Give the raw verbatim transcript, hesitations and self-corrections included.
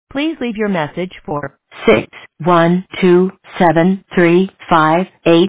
Please leave your message for six one two seven three five eight.